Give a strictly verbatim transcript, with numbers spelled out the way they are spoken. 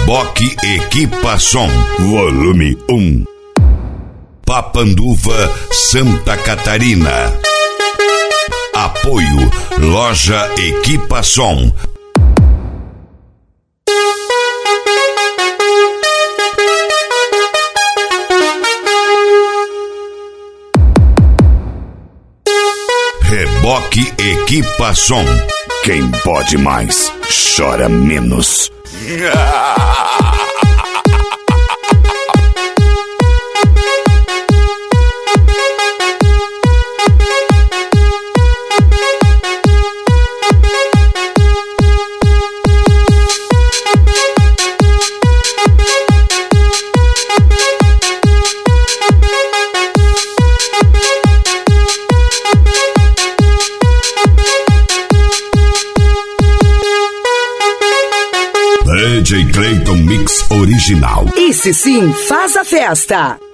Reboque Equipação, volume um. Papanduva, Santa Catarina. Apoio Loja Equipação. Reboque Equipação. Quem pode mais, chora menos. D J Clayton Mix original. Esse sim faz a festa.